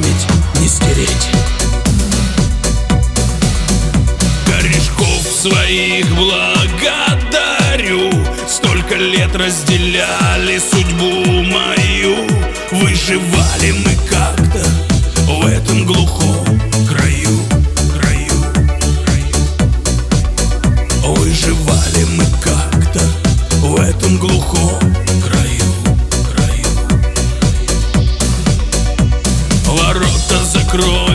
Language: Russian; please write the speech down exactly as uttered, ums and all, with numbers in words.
память не стереть. Корешков своих благодарю, столько лет разделяли судьбу мою. Выживали мы как-то в этом глухом краю, краю, краю. Выживали мы как-то в этом глухом краю, краю. Ворота закрой.